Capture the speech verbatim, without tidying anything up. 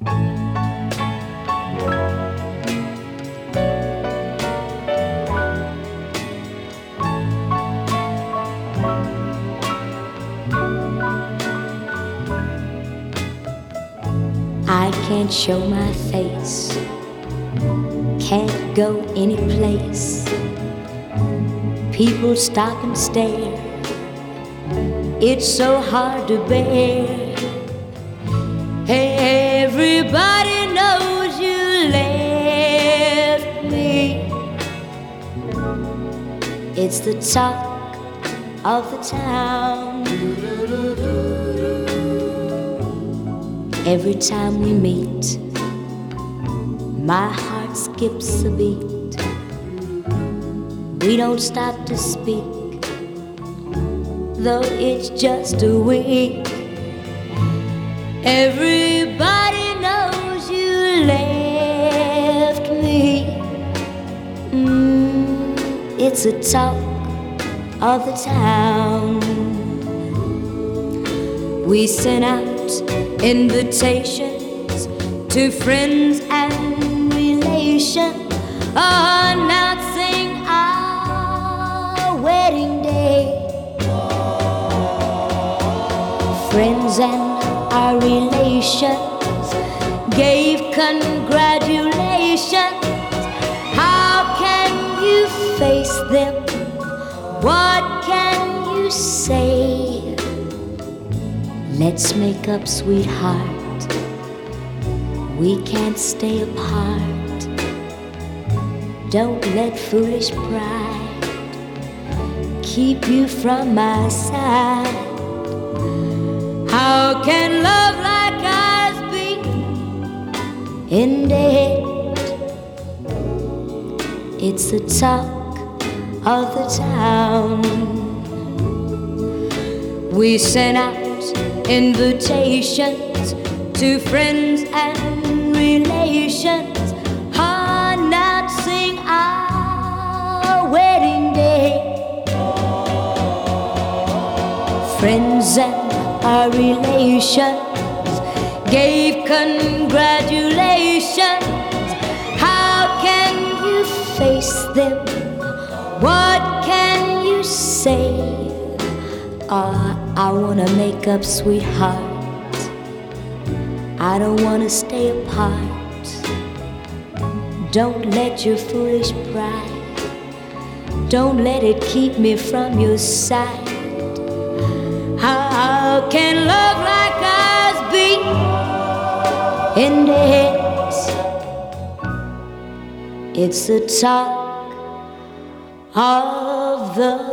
I can't show my face, can't go any place. People stop and stare, it's so hard to bear. Hey, everybody knows you left me. It's the talk of the town. Every time we meet, my heart skips a beat. We don't stop to speak, though it's just a week. Everybody knows you left me. mm, It's a talk of the town. We sent out invitations to friends and relations, announcing our wedding day. Friends and our relations gave congratulations. How can you face them? What can you say? Let's make up, sweetheart. We can't stay apart. Don't let foolish pride keep you from my side. How can love like ours be ended? It's the talk of the town. We sent out invitations to friends and relations, announcing our wedding day. Friends and our relations gave congratulations. How can you face them? What can you say? Uh, I wanna make up, sweetheart. I don't wanna stay apart. Don't let your foolish pride, don't let it keep me from your side. How can love like ours be ended? It's the talk of the